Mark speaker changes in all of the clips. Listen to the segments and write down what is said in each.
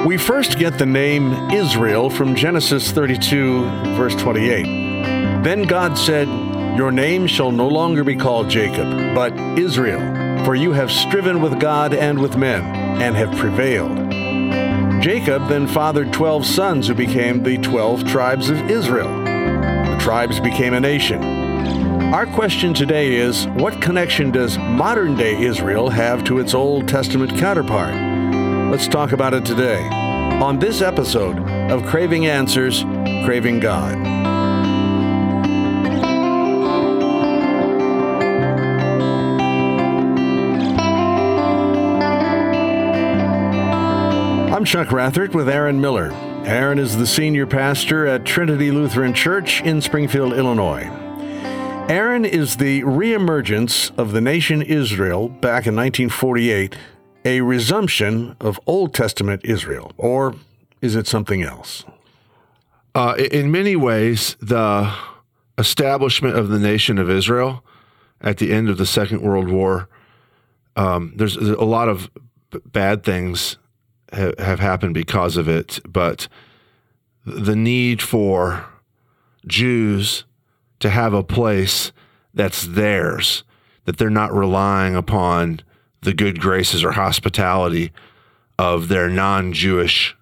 Speaker 1: We first get the name Israel from Genesis 32, verse 28. Then God said, "Your name shall no longer be called Jacob, but Israel, for you have striven with God and with men, and have prevailed." Jacob then fathered 12 sons who became the 12 tribes of Israel. The tribes became a nation. Our question today is, what connection does modern-day Israel have to its Old Testament counterpart? Let's talk about it today on this episode of Craving Answers, Craving God. I'm Chuck Rathert with Aaron Miller. Aaron is the senior pastor at Trinity Lutheran Church in Springfield, Illinois. Aaron is the reemergence of the nation Israel back in 1948, a resumption of Old Testament Israel, or is it something else?
Speaker 2: In many ways, the establishment of the nation of Israel at the end of the Second World War, there's a lot of bad things have happened because of it, but the need for Jews to have a place that's theirs, that they're not relying upon the good graces or hospitality of their non-Jewish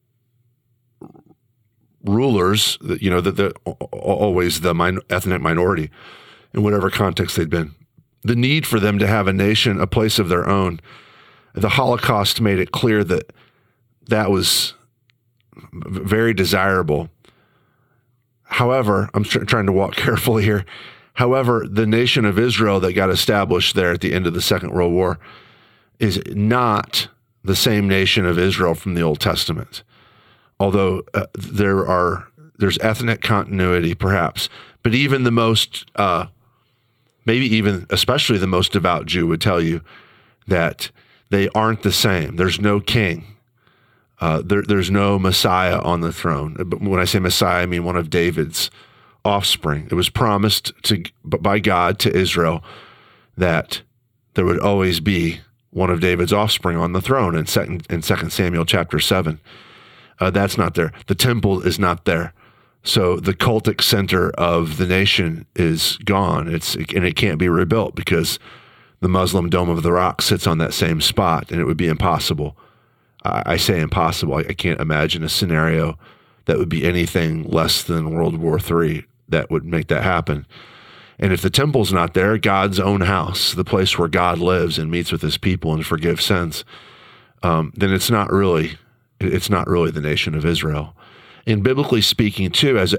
Speaker 2: rulers, that they're always the ethnic minority in whatever context they'd been. The need for them to have a nation, a place of their own. The Holocaust made it clear that was very desirable. However, I'm trying to walk carefully here. However, the nation of Israel that got established there at the end of the Second World War is not the same nation of Israel from the Old Testament. Although there's ethnic continuity, perhaps, but even the most, maybe even especially the most devout Jew would tell you that they aren't the same. There's no king. There's no Messiah on the throne. But when I say Messiah, I mean one of David's offspring. It was promised by God to Israel that there would always be one of David's offspring on the throne in 2 Samuel chapter 7. That's not there. The temple is not there. So the cultic center of the nation is gone. And it can't be rebuilt because the Muslim Dome of the Rock sits on that same spot, and it would be impossible. I say impossible. I can't imagine a scenario that would be anything less than World War III that would make that happen. And if the temple's not there, God's own house, the place where God lives and meets with his people and forgives sins, then it's not really the nation of Israel. And biblically speaking, too, as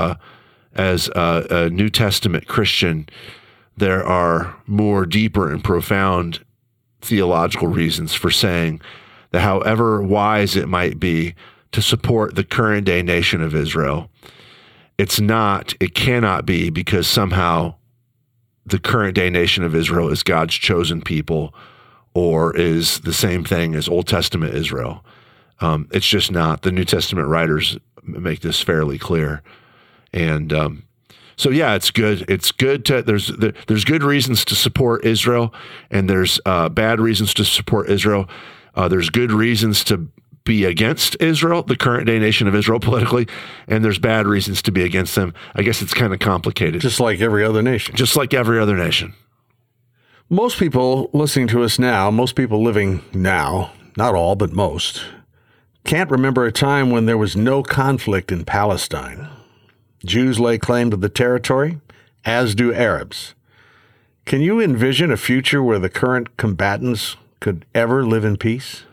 Speaker 2: a New Testament Christian, there are more deeper and profound theological reasons for saying that however wise it might be to support the current day nation of Israel, it cannot be because somehow the current day nation of Israel is God's chosen people or is the same thing as Old Testament Israel. It's just not. The New Testament writers make this fairly clear. And so, yeah, it's good. It's good there's good reasons to support Israel, and there's bad reasons to support Israel. There's good reasons to be against Israel, the current day nation of Israel politically, and there's bad reasons to be against them. I guess it's kind of complicated.
Speaker 1: Just like every other nation.
Speaker 2: Just like every other nation.
Speaker 1: Most people listening to us now, most people living now, not all, but most, can't remember a time when there was no conflict in Palestine. Jews lay claim to the territory, as do Arabs. Can you envision a future where the current combatants could ever live in peace?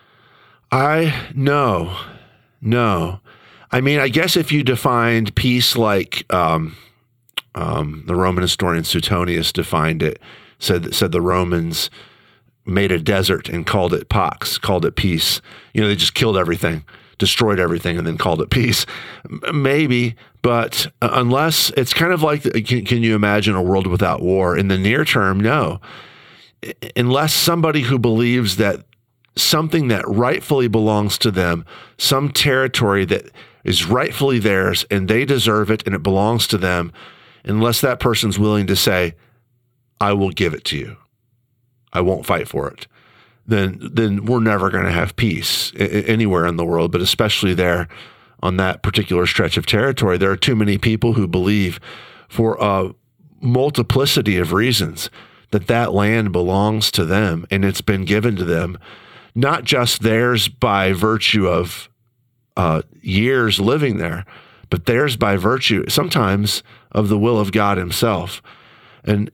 Speaker 2: No. I mean, I guess if you defined peace like the Roman historian Suetonius defined it, said the Romans made a desert and called it pax, called it peace. They just killed everything, destroyed everything, and then called it peace. Maybe, but unless it's kind of like, can you imagine a world without war? In the near term, no. Unless somebody who believes that something that rightfully belongs to them, some territory that is rightfully theirs and they deserve it and it belongs to them, unless that person's willing to say, I will give it to you, I won't fight for it, then we're never going to have peace anywhere in the world, but especially there on that particular stretch of territory. There are too many people who believe, for a multiplicity of reasons, that land belongs to them and it's been given to them, not just theirs by virtue of years living there, but theirs by virtue sometimes of the will of God himself. And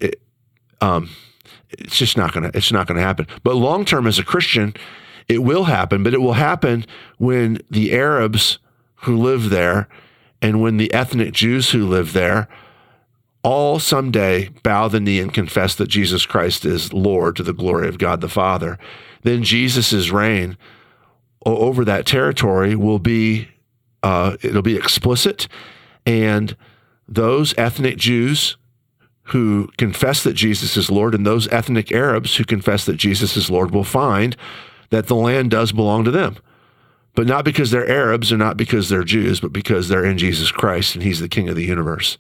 Speaker 2: it's just not going to happen. But long term, as a Christian, it will happen, but it will happen when the Arabs who live there and when the ethnic Jews who live there all someday bow the knee and confess that Jesus Christ is Lord to the glory of God the Father. Then Jesus's reign over that territory will be, it'll be explicit, and those ethnic Jews who confess that Jesus is Lord and those ethnic Arabs who confess that Jesus is Lord will find that the land does belong to them. But not because they're Arabs or not because they're Jews, but because they're in Jesus Christ and he's the King of the universe.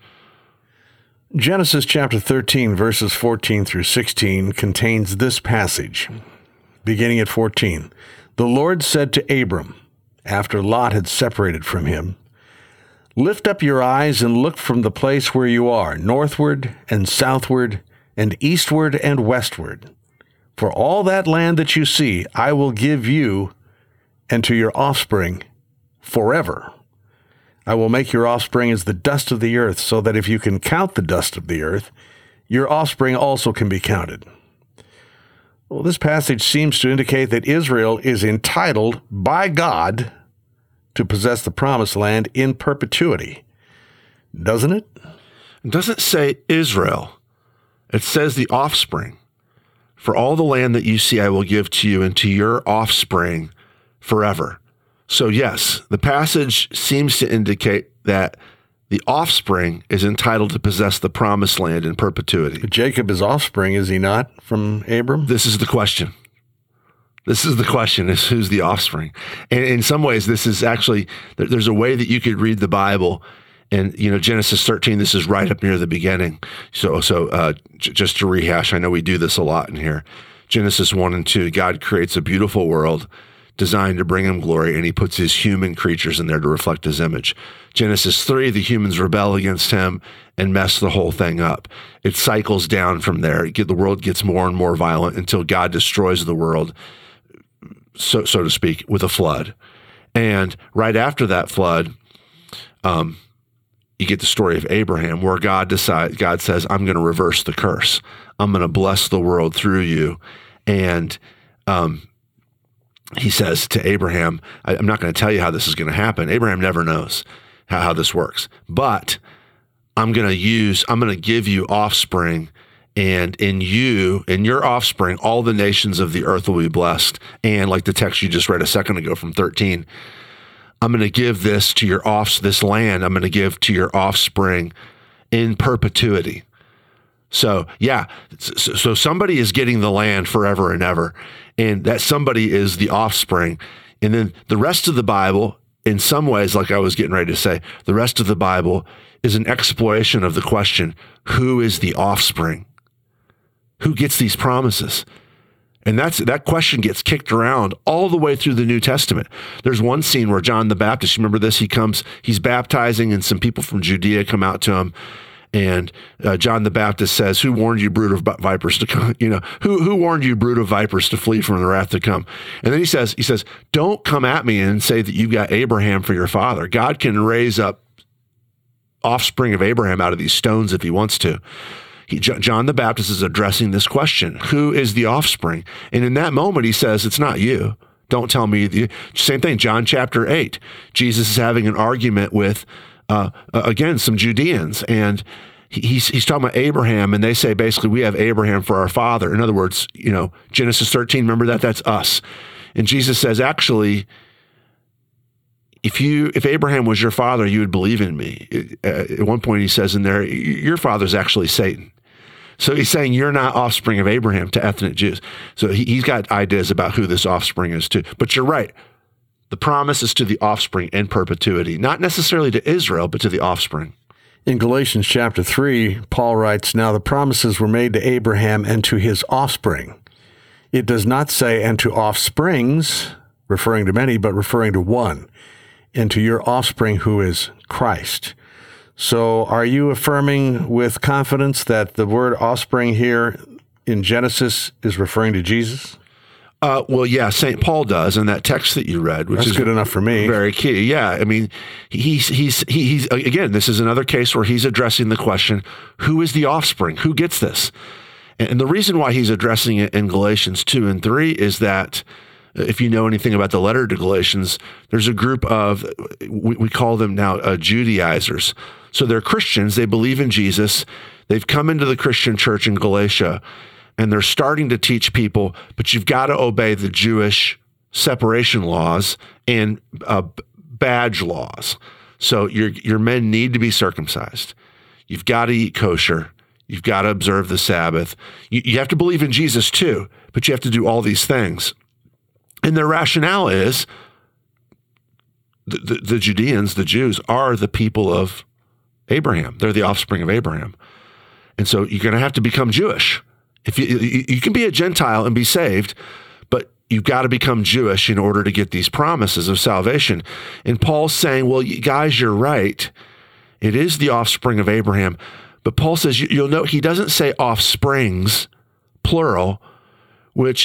Speaker 1: Genesis chapter 13, verses 14 through 16 contains this passage, beginning at 14. The Lord said to Abram, after Lot had separated from him, "Lift up your eyes and look from the place where you are, northward and southward and eastward and westward. For all that land that you see, I will give you and to your offspring forever. I will make your offspring as the dust of the earth, so that if you can count the dust of the earth, your offspring also can be counted." Well, this passage seems to indicate that Israel is entitled by God to possess the promised land in perpetuity, doesn't it?
Speaker 2: It doesn't say Israel. It says the offspring. For all the land that you see, I will give to you and to your offspring forever. So yes, the passage seems to indicate that the offspring is entitled to possess the promised land in perpetuity.
Speaker 1: Jacob is offspring, is he not, from Abram?
Speaker 2: This is the question. This is the question, is who's the offspring? And in some ways, this is actually, there's a way that you could read the Bible. And, Genesis 13, this is right up near the beginning. So just to rehash, I know we do this a lot in here. Genesis 1 and 2, God creates a beautiful world designed to bring him glory, and he puts his human creatures in there to reflect his image. Genesis 3, the humans rebel against him and mess the whole thing up. It cycles down from there. The world gets more and more violent until God destroys the world, so to speak, with a flood. And right after that flood, you get the story of Abraham, where God says, I'm going to reverse the curse. I'm going to bless the world through you. And he says to Abraham, I'm not going to tell you how this is going to happen. Abraham never knows how this works, but I'm going to give you offspring, and in your offspring, all the nations of the earth will be blessed. And like the text you just read a second ago from 13, I'm going to give this land, I'm going to give to your offspring in perpetuity. So yeah, so somebody is getting the land forever and ever, and that somebody is the offspring. And then the rest of the Bible, in some ways, like I was getting ready to say, the rest of the Bible is an exploration of the question, who is the offspring? Who gets these promises? And that question gets kicked around all the way through the New Testament. There's one scene where John the Baptist, you remember this? He's baptizing, and some people from Judea come out to him. And John the Baptist says, "Who warned you, brood of vipers, to come? Who warned you, brood of vipers, to flee from the wrath to come?" And then he says, "Don't come at me and say that you've got Abraham for your father. God can raise up offspring of Abraham out of these stones if he wants to." John the Baptist is addressing this question: who is the offspring? And in that moment, he says, "It's not you. Don't tell me." Same thing. John chapter 8. Jesus is having an argument with again, some Judeans, and he's talking about Abraham, and they say basically, we have Abraham for our father. In other words, Genesis 13, remember that? That's us. And Jesus says, actually, if Abraham was your father, you would believe in me. At one point he says in there, your father's actually Satan. So he's saying you're not offspring of Abraham to ethnic Jews. So he's got ideas about who this offspring is too. But you're right. The promise is to the offspring in perpetuity, not necessarily to Israel, but to the offspring.
Speaker 1: In Galatians chapter 3, Paul writes, "Now the promises were made to Abraham and to his offspring." It does not say, and to offsprings, referring to many, but referring to one, and to your offspring who is Christ. So are you affirming with confidence that the word offspring here in Genesis is referring to Jesus?
Speaker 2: Well, yeah, St. Paul does in that text that you read, which
Speaker 1: That's
Speaker 2: is
Speaker 1: good enough for me.
Speaker 2: Very key. Yeah, I mean, he's again, this is another case where he's addressing the question, who is the offspring? Who gets this? And the reason why he's addressing it in Galatians 2 and 3 is that if you know anything about the letter to Galatians, there's a group of, we call them now Judaizers. So they're Christians, they believe in Jesus, they've come into the Christian church in Galatia, and they're starting to teach people, but you've got to obey the Jewish separation laws and badge laws. So your men need to be circumcised. You've got to eat kosher. You've got to observe the Sabbath. You have to believe in Jesus too, but you have to do all these things. And their rationale is the Judeans, the Jews, are the people of Abraham. They're the offspring of Abraham. And so you're going to have to become Jewish. If you can be a Gentile and be saved, but you've got to become Jewish in order to get these promises of salvation. And Paul's saying, well, guys, you're right. It is the offspring of Abraham. But Paul says, you'll note he doesn't say offsprings, plural, which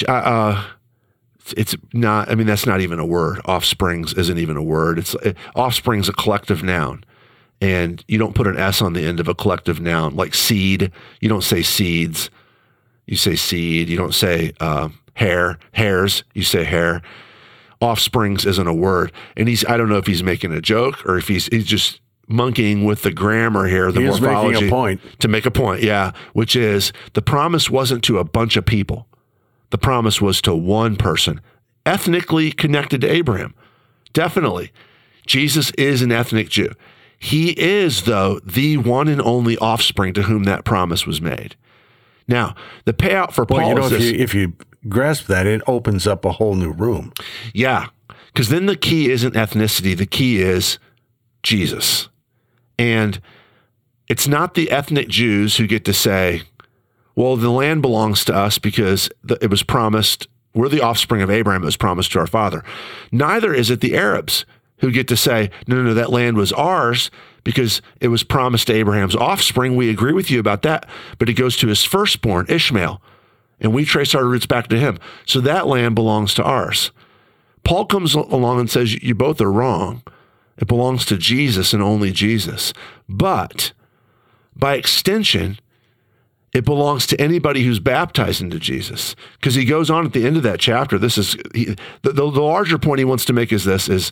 Speaker 2: it's not, I mean, that's not even a word. Offsprings isn't even a word. Offspring's a collective noun. And you don't put an S on the end of a collective noun, like seed. You don't say seeds. You say seed. You don't say hairs. You say hair. Offsprings isn't a word. And I don't know if he's making a joke or if he's just monkeying with the grammar here, the morphology.
Speaker 1: Making a point.
Speaker 2: To make a point, yeah, which is the promise wasn't to a bunch of people. The promise was to one person, ethnically connected to Abraham. Definitely. Jesus is an ethnic Jew. He is, though, the one and only offspring to whom that promise was made. Now, the payout for Paul is this.
Speaker 1: If you grasp that, it opens up a whole new room.
Speaker 2: Yeah, because then the key isn't ethnicity. The key is Jesus. And it's not the ethnic Jews who get to say, well, the land belongs to us because it was promised, we're the offspring of Abraham, it was promised to our father. Neither is it the Arabs who get to say, no, that land was ours because it was promised to Abraham's offspring. We agree with you about that, but it goes to his firstborn, Ishmael, and we trace our roots back to him. So that land belongs to ours. Paul comes along and says, you both are wrong. It belongs to Jesus and only Jesus. But by extension, it belongs to anybody who's baptized into Jesus. Because he goes on at the end of that chapter. The larger point he wants to make is this, is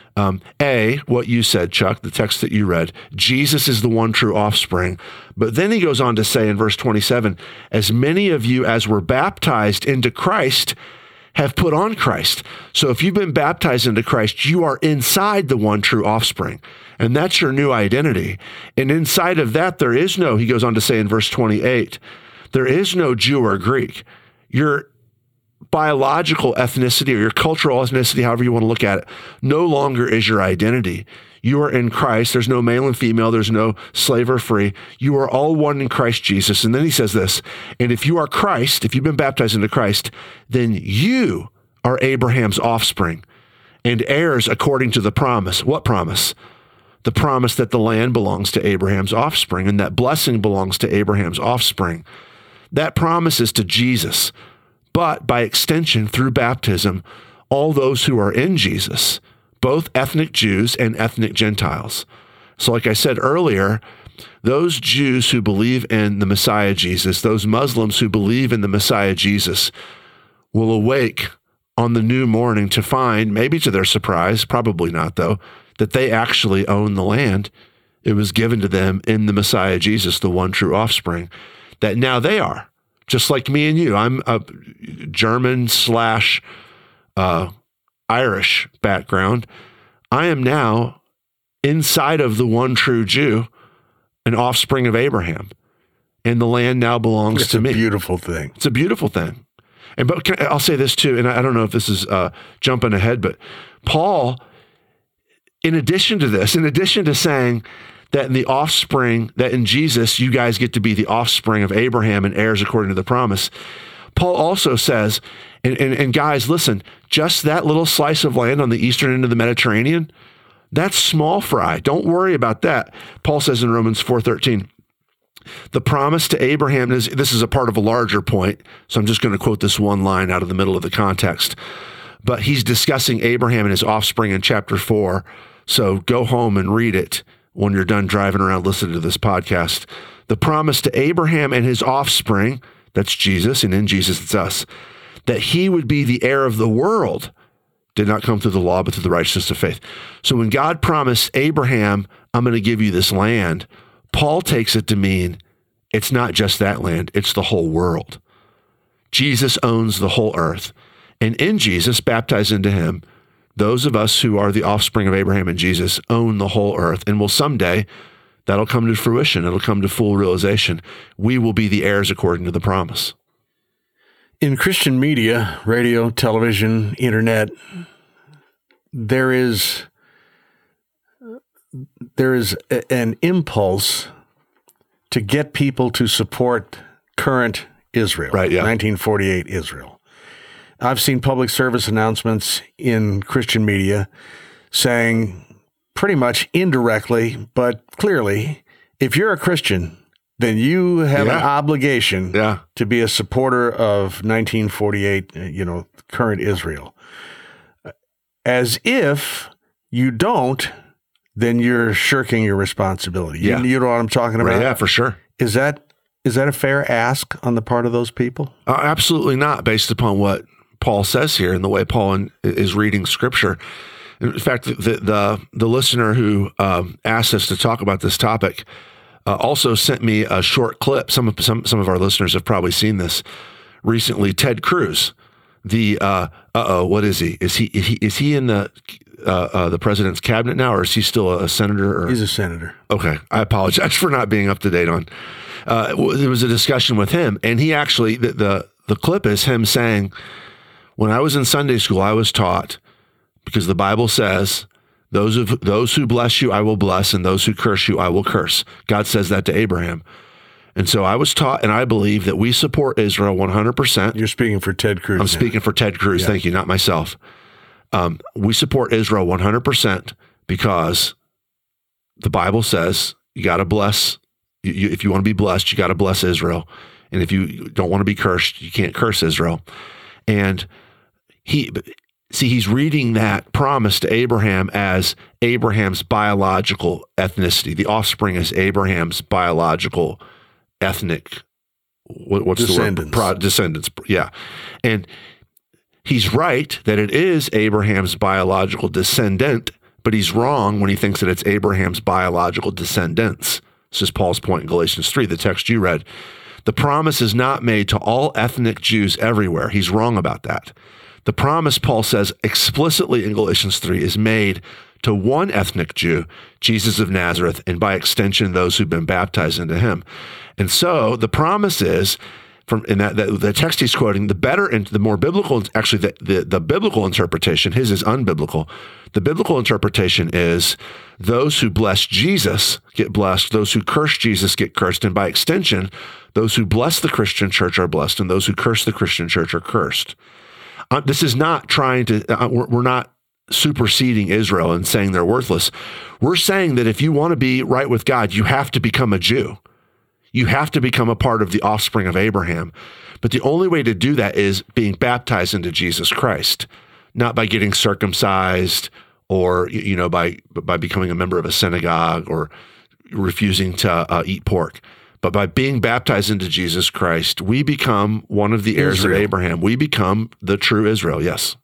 Speaker 2: what you said, Chuck, the text that you read, Jesus is the one true offspring. But then he goes on to say in verse 27, as many of you as were baptized into Christ have put on Christ. So if you've been baptized into Christ, you are inside the one true offspring. And that's your new identity. And inside of that, he goes on to say in verse 28, there is no Jew or Greek. Your biological ethnicity or your cultural ethnicity, however you want to look at it, no longer is your identity. You are in Christ. There's no male and female. There's no slave or free. You are all one in Christ Jesus. And then he says this, and if you are Christ, if you've been baptized into Christ, then you are Abraham's offspring and heirs according to the promise. What promise? The promise that the land belongs to Abraham's offspring and that blessing belongs to Abraham's offspring. That promise is to Jesus. But by extension, through baptism, all those who are in Jesus, both ethnic Jews and ethnic Gentiles. So like I said earlier, those Jews who believe in the Messiah Jesus, those Muslims who believe in the Messiah Jesus, will awake on the new morning to find, maybe to their surprise, probably not though, that they actually own the land. It was given to them in the Messiah Jesus, the one true offspring, that now they are, just like me and you. I'm a German / Irish background. I am now inside of the one true Jew, an offspring of Abraham, and the land now belongs to me.
Speaker 1: It's a beautiful thing.
Speaker 2: It's a beautiful thing. But I'll say this too, and I don't know if this is jumping ahead, but Paul, in addition to saying that in the offspring, that in Jesus, you guys get to be the offspring of Abraham and heirs according to the promise, Paul also says, and guys, listen, just that little slice of land on the eastern end of the Mediterranean, that's small fry. Don't worry about that. Paul says in Romans 4:13, the promise to Abraham this is a part of a larger point, so I'm just going to quote this one line out of the middle of the context. But he's discussing Abraham and his offspring in chapter 4, so go home and read it when you're done driving around listening to this podcast. The promise to Abraham and his offspring, that's Jesus, and in Jesus it's us, that he would be the heir of the world, did not come through the law, but through the righteousness of faith. So when God promised Abraham, I'm going to give you this land, Paul takes it to mean it's not just that land, it's the whole world. Jesus owns the whole earth. And in Jesus, baptized into him, those of us who are the offspring of Abraham and Jesus own the whole earth. And will someday, that'll come to fruition. It'll come to full realization. We will be the heirs according to the promise.
Speaker 1: In Christian media, radio, television, internet, there is an impulse to get people to support current Israel,
Speaker 2: right, yeah.
Speaker 1: 1948 Israel. I've seen public service announcements in Christian media saying pretty much indirectly, but clearly, if you're a Christian, then you have an obligation to be a supporter of 1948, current Israel. As if you don't, then you're shirking your responsibility.
Speaker 2: Yeah.
Speaker 1: You know what I'm talking about?
Speaker 2: Right, yeah, for sure.
Speaker 1: Is that a fair ask on the part of those people?
Speaker 2: Absolutely not, based upon what Paul says here and the way Paul is reading Scripture. In fact, the listener who asked us to talk about this topic also sent me a short clip. Some of our listeners have probably seen this recently. Ted Cruz, what is he? Is he in the president's cabinet now, or is he still a senator?
Speaker 1: He's a senator.
Speaker 2: Okay, I apologize for not being up to date on. There was a discussion with him, and he actually the clip is him saying, when I was in Sunday school, I was taught, because the Bible says, those who bless you, I will bless, and those who curse you, I will curse. God says that to Abraham. And so I was taught, and I believe that we support Israel 100%.
Speaker 1: You're speaking for Ted Cruz.
Speaker 2: I'm speaking for Ted Cruz. Yeah. Thank you, not myself. We support Israel 100% because the Bible says you got to bless. If you want to be blessed, you got to bless Israel. And if you don't want to be cursed, you can't curse Israel. And he's reading that promise to Abraham as Abraham's biological ethnicity. The offspring is Abraham's biological ethnic, what's
Speaker 1: descendants.
Speaker 2: The word? Descendants, yeah. And he's right that it is Abraham's biological descendant, but he's wrong when he thinks that it's Abraham's biological descendants. This is Paul's point in Galatians 3, the text you read. The promise is not made to all ethnic Jews everywhere. He's wrong about that. The promise, Paul says explicitly in Galatians 3, is made to one ethnic Jew, Jesus of Nazareth, and by extension, those who've been baptized into him. And so the promise is, the text he's quoting, the more biblical, actually the biblical interpretation, his is unbiblical. The biblical interpretation is those who bless Jesus get blessed, those who curse Jesus get cursed, and by extension, those who bless the Christian church are blessed, and those who curse the Christian church are cursed. This is not trying to, we're not superseding Israel and saying they're worthless. We're saying that if you want to be right with God, you have to become a Jew. You have to become a part of the offspring of Abraham. But the only way to do that is being baptized into Jesus Christ, not by getting circumcised or, by becoming a member of a synagogue or refusing to eat pork. But by being baptized into Jesus Christ, we become one of the heirs of Abraham. We become the true Israel, yes.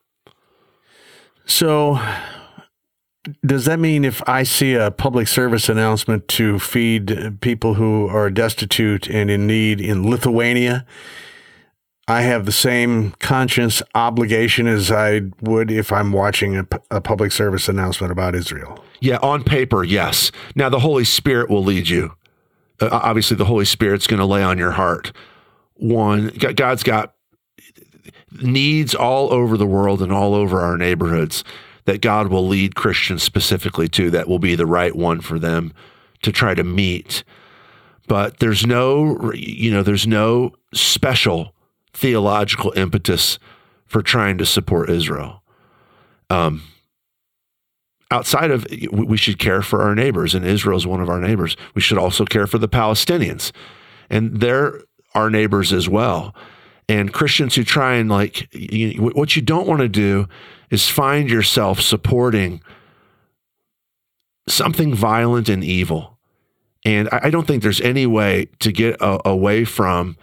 Speaker 1: So does that mean if I see a public service announcement to feed people who are destitute and in need in Lithuania, I have the same conscience obligation as I would if I'm watching a public service announcement about Israel?
Speaker 2: Yeah, on paper, yes. Now, the Holy Spirit will lead you. Obviously, the Holy Spirit's going to lay on your heart. God's got needs all over the world and all over our neighborhoods that God will lead Christians specifically to, that will be the right one for them to try to meet. But there's no special theological impetus for trying to support Israel. Outside of, we should care for our neighbors, and Israel is one of our neighbors. We should also care for the Palestinians, and they're our neighbors as well. And Christians who try and what you don't want to do is find yourself supporting something violent and evil. And I don't think there's any way to get away from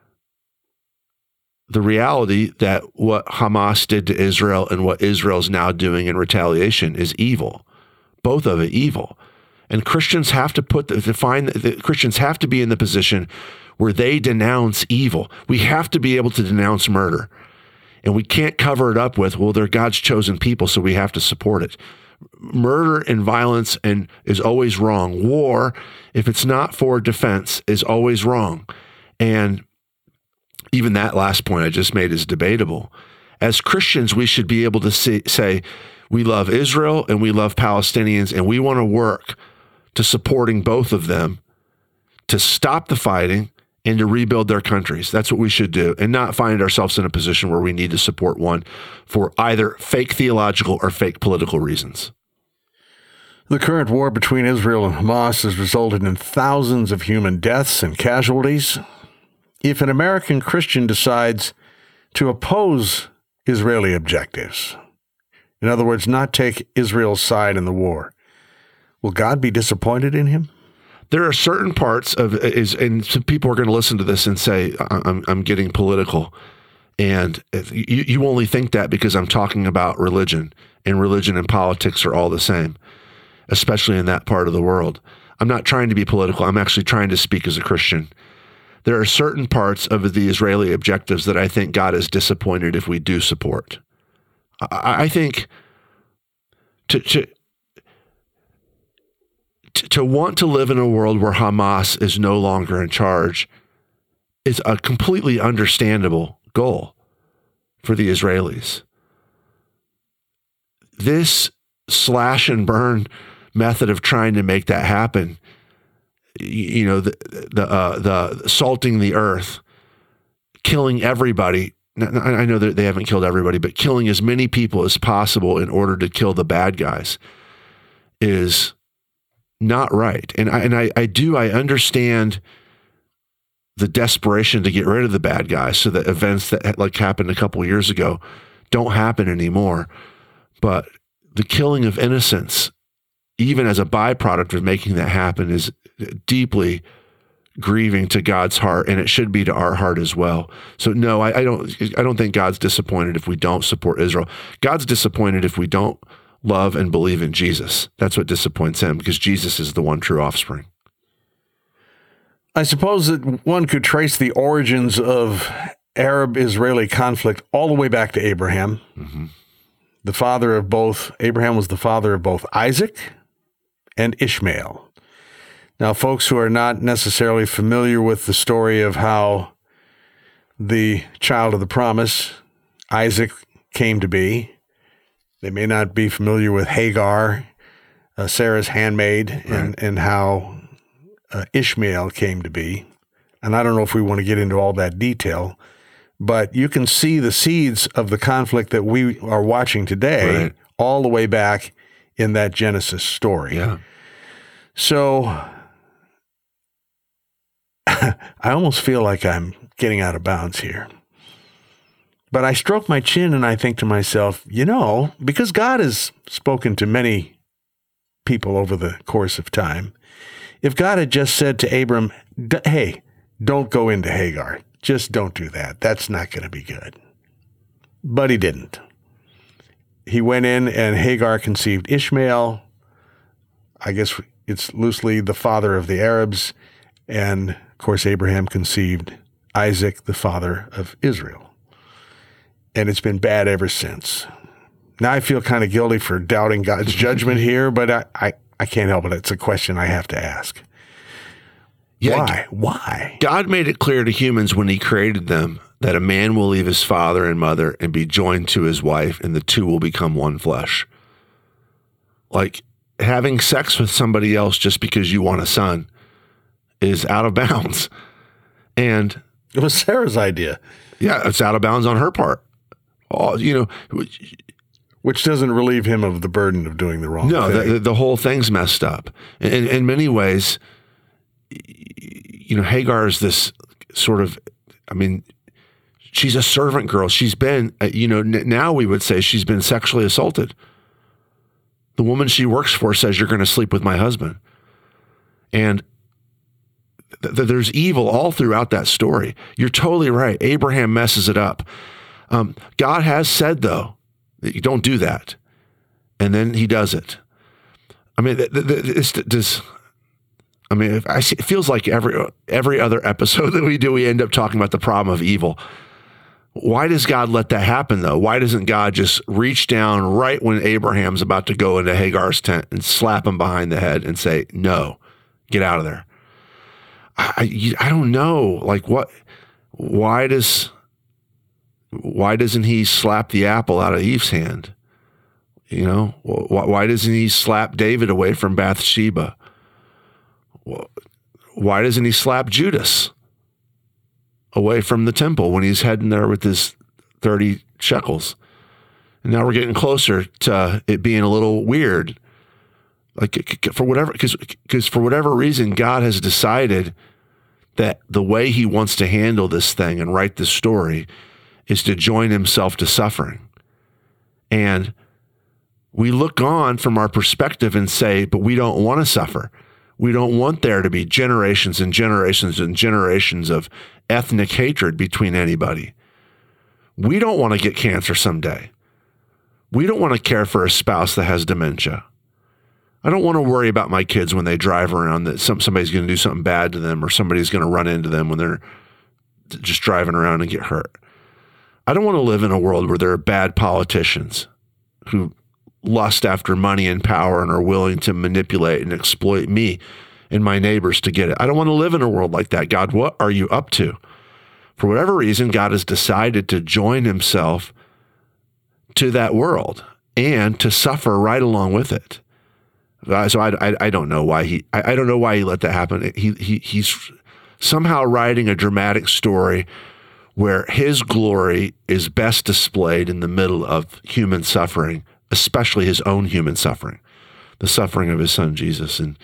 Speaker 2: the reality that what Hamas did to Israel and what Israel's now doing in retaliation is evil, both of it evil. And Christians have to Christians have to be in the position where they denounce evil. We have to be able to denounce murder. And we can't cover it up with, well, they're God's chosen people, so we have to support it. Murder and violence is always wrong. War, if it's not for defense, is always wrong. And even that last point I just made is debatable. As Christians, we should be able to say we love Israel and we love Palestinians, and we want to work to supporting both of them to stop the fighting and to rebuild their countries. That's what we should do, and not find ourselves in a position where we need to support one for either fake theological or fake political reasons.
Speaker 1: The current war between Israel and Hamas has resulted in thousands of human deaths and casualties. If an American Christian decides to oppose Israeli objectives, in other words, not take Israel's side in the war, will God be disappointed in him?
Speaker 2: There are certain parts of and some people are going to listen to this and say, I'm getting political. And you only think that because I'm talking about religion, and religion and politics are all the same, especially in that part of the world. I'm not trying to be political. I'm actually trying to speak as a Christian. There are certain parts of the Israeli objectives that I think God is disappointed if we do support. I think to want to live in a world where Hamas is no longer in charge is a completely understandable goal for the Israelis. This slash and burn method of trying to make that happen, the salting the earth, killing everybody. I know that they haven't killed everybody, but killing as many people as possible in order to kill the bad guys is not right. And I understand the desperation to get rid of the bad guys so that events that happened a couple of years ago don't happen anymore. But the killing of innocents, even as a byproduct of making that happen, is deeply grieving to God's heart, and it should be to our heart as well. So no, I don't think God's disappointed if we don't support Israel. God's disappointed if we don't love and believe in Jesus. That's what disappoints him, because Jesus is the one true offspring.
Speaker 1: I suppose that one could trace the origins of Arab-Israeli conflict all the way back to Abraham. Mm-hmm. Abraham was the father of both Isaac and Ishmael. Now, folks who are not necessarily familiar with the story of how the child of the promise, Isaac, came to be, they may not be familiar with Hagar, Sarah's handmaid,
Speaker 2: right,
Speaker 1: and how Ishmael came to be. And I don't know if we want to get into all that detail, but you can see the seeds of the conflict that we are watching today,
Speaker 2: right,
Speaker 1: all the way back in that Genesis story.
Speaker 2: Yeah.
Speaker 1: So I almost feel like I'm getting out of bounds here. But I stroke my chin and I think to myself, because God has spoken to many people over the course of time, if God had just said to Abram, hey, don't go into Hagar, just don't do that. That's not going to be good. But he didn't. He went in and Hagar conceived Ishmael. I guess it's loosely the father of the Arabs. And of course, Abraham conceived Isaac, the father of Israel. And it's been bad ever since. Now I feel kind of guilty for doubting God's judgment here, but I can't help it. It's a question I have to ask.
Speaker 2: Yeah,
Speaker 1: Why?
Speaker 2: God made it clear to humans when he created them that a man will leave his father and mother and be joined to his wife, and the two will become one flesh. Like, having sex with somebody else just because you want a son is out of bounds. And
Speaker 1: it was Sarah's idea.
Speaker 2: Yeah, it's out of bounds on her part. Oh,
Speaker 1: Which doesn't relieve him of the burden of doing the wrong thing.
Speaker 2: No, the whole thing's messed up. In many ways, Hagar is this sort of, she's a servant girl. She's been, now we would say she's been sexually assaulted. The woman she works for says, you're going to sleep with my husband. And there's evil all throughout that story. You're totally right. Abraham messes it up. God has said, though, that you don't do that. And then he does it. It feels like every other episode that we do, we end up talking about the problem of evil. Why does God let that happen, though? Why doesn't God just reach down right when Abraham's about to go into Hagar's tent and slap him behind the head and say, no, get out of there? I don't know. Like, what? Why doesn't he slap the apple out of Eve's hand? Why doesn't he slap David away from Bathsheba? Why doesn't he slap Judas away from the temple when he's heading there with his 30 shekels? And now we're getting closer to it being a little weird. Like, for whatever reason, God has decided that the way he wants to handle this thing and write this story is to join himself to suffering. And we look on from our perspective and say, but we don't want to suffer. We don't want there to be generations and generations and generations of ethnic hatred between anybody. We don't want to get cancer someday. We don't want to care for a spouse that has dementia. I don't want to worry about my kids when they drive around that somebody's going to do something bad to them or somebody's going to run into them when they're just driving around and get hurt. I don't want to live in a world where there are bad politicians who lust after money and power and are willing to manipulate and exploit me and my neighbors to get it. I don't want to live in a world like that. God, what are you up to? For whatever reason, God has decided to join himself to that world and to suffer right along with it. So I don't know why I don't know why he let that happen. He's somehow writing a dramatic story where his glory is best displayed in the middle of human suffering, especially his own human suffering, the suffering of his son Jesus. And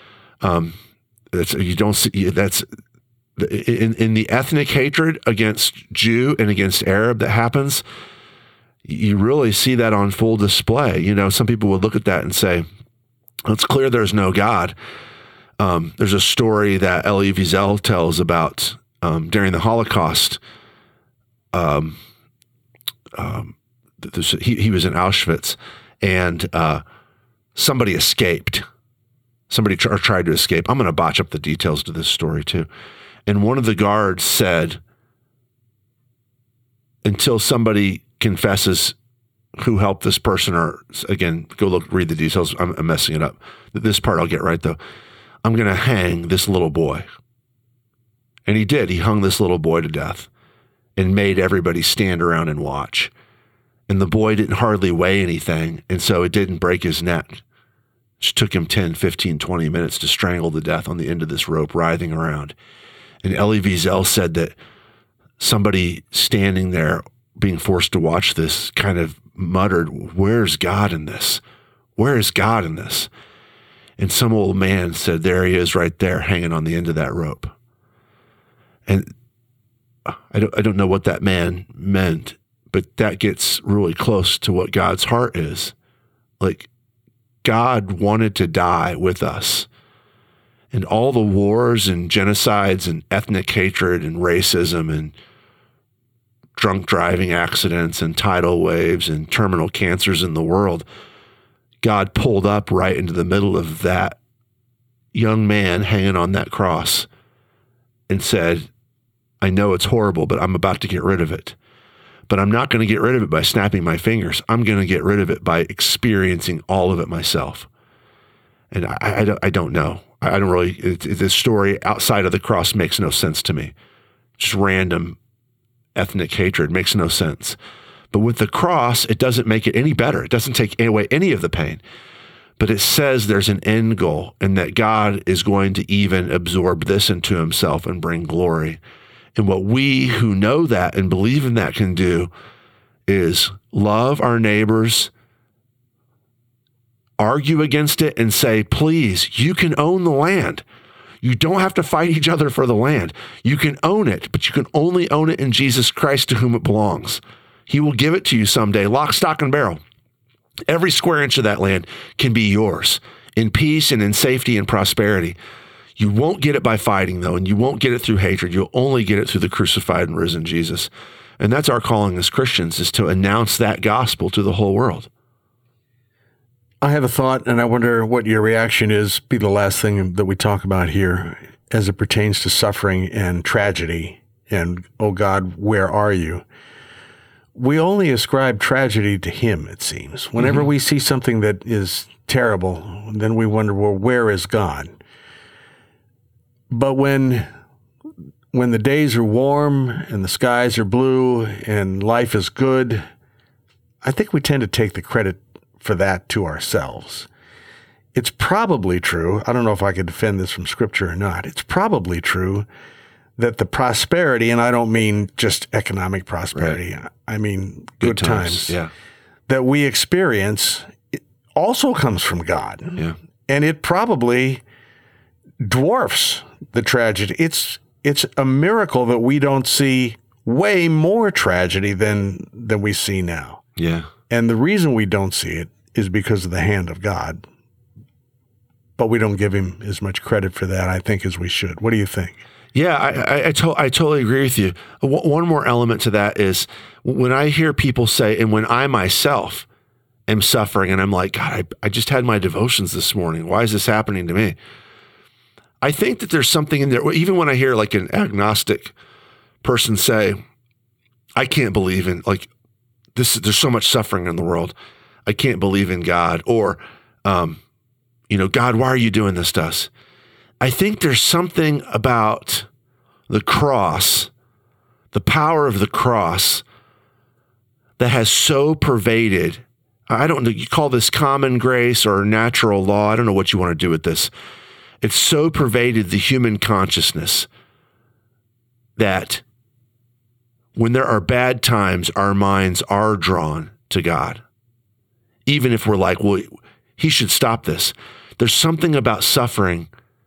Speaker 2: you don't see that's in the ethnic hatred against Jew and against Arab that happens. You really see that on full display. Some people would look at that and say, it's clear there's no God. There's a story that Elie Wiesel tells about during the Holocaust. He was in Auschwitz, and somebody escaped. Somebody tried to escape. I'm going to botch up the details to this story too. And one of the guards said, until somebody confesses who helped this person, or again, read the details. I'm messing it up. This part I'll get right though. I'm going to hang this little boy. And he did. He hung this little boy to death and made everybody stand around and watch. And the boy didn't hardly weigh anything, and so it didn't break his neck. It just took him 10, 15, 20 minutes to strangle to death on the end of this rope, writhing around. And Elie Wiesel said that somebody standing there being forced to watch this kind of muttered, "Where's God in this? Where is God in this?" And some old man said, "There he is right there hanging on the end of that rope." And I don't know what that man meant, but that gets really close to what God's heart is. Like, God wanted to die with us. And all the wars and genocides and ethnic hatred and racism and drunk driving accidents and tidal waves and terminal cancers in the world, God pulled up right into the middle of that young man hanging on that cross and said, "I know it's horrible, but I'm about to get rid of it. But I'm not going to get rid of it by snapping my fingers. I'm going to get rid of it by experiencing all of it myself." And I don't know. I don't really, this story outside of the cross makes no sense to me. Just random ethnic hatred makes no sense. But with the cross, it doesn't make it any better. It doesn't take away any of the pain. But it says there's an end goal, and that God is going to even absorb this into himself and bring glory. And what we who know that and believe in that can do is love our neighbors, argue against it, and say, please, you can own the land. You don't have to fight each other for the land. You can own it, but you can only own it in Jesus Christ, to whom it belongs. He will give it to you someday, lock, stock, and barrel. Every square inch of that land can be yours in peace and in safety and prosperity. You won't get it by fighting, though, and you won't get it through hatred. You'll only get it through the crucified and risen Jesus. And that's our calling as Christians, is to announce that gospel to the whole world.
Speaker 1: I have a thought, and I wonder what your reaction is, be the last thing that we talk about here as it pertains to suffering and tragedy. And, oh God, where are you? We only ascribe tragedy to him, it seems. Whenever we see something that is terrible, then we wonder, well, where is God? But when the days are warm and the skies are blue and life is good, I think we tend to take the credit for that to ourselves. It's probably true, I don't know if I could defend this from Scripture or not, it's probably true that the prosperity, and I don't mean just economic prosperity, right. I mean good times, that we experience also comes from God.
Speaker 2: Yeah.
Speaker 1: And it probably dwarfs the tragedy. It's a miracle that we don't see way more tragedy than we see now.
Speaker 2: Yeah.
Speaker 1: And the reason we don't see it is because of the hand of God. But we don't give him as much credit for that, I think, as we should. What do you think?
Speaker 2: Yeah, I totally agree with you. One more element to that is when I hear people say, and when I myself am suffering, and I'm like, God, I just had my devotions this morning. Why is this happening to me? I think that there's something in there. Even when I hear like an agnostic person say, I can't believe in like this, there's so much suffering in the world. I can't believe in God, or, God, why are you doing this to us? I think there's something about the cross, the power of the cross, that has so pervaded. I don't know, you call this common grace or natural law. I don't know what you want to do with this. It's so pervaded the human consciousness that when there are bad times, our minds are drawn to God. Even if we're like, well, he should stop this. There's something about suffering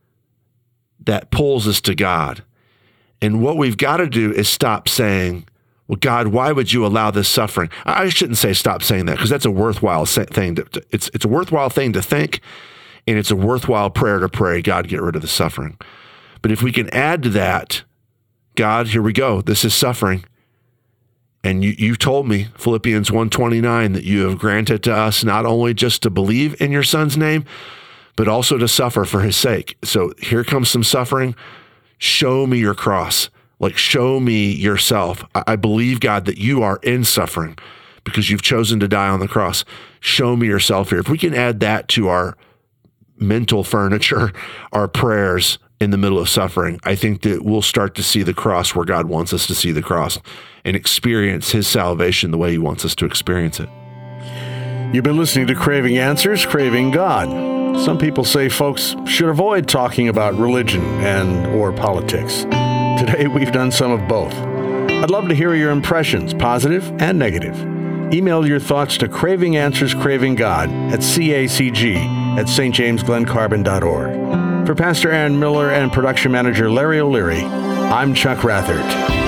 Speaker 2: that pulls us to God. And what we've got to do is stop saying, well, God, why would you allow this suffering? I shouldn't say stop saying that, because that's a worthwhile thing. It's a worthwhile thing to think, and it's a worthwhile prayer to pray, God, get rid of the suffering. But if we can add to that, God, here we go. This is suffering. And you told me, Philippians 1:29, that you have granted to us not only just to believe in your Son's name, but also to suffer for his sake. So here comes some suffering. Show me your cross. Like, show me yourself. I believe, God, that you are in suffering because you've chosen to die on the cross. Show me yourself here. If we can add that to our mental furniture, our prayers in the middle of suffering, I think that we'll start to see the cross where God wants us to see the cross and experience his salvation the way he wants us to experience it.
Speaker 1: You've been listening to Craving Answers, Craving God. Some people say folks should avoid talking about religion and or politics. Today, we've done some of both. I'd love to hear your impressions, positive and negative. Email your thoughts to cravinganswerscravinggod at cacg@stjamesglencarbon.org. For Pastor Aaron Miller and production manager Larry O'Leary, I'm Chuck Rathert.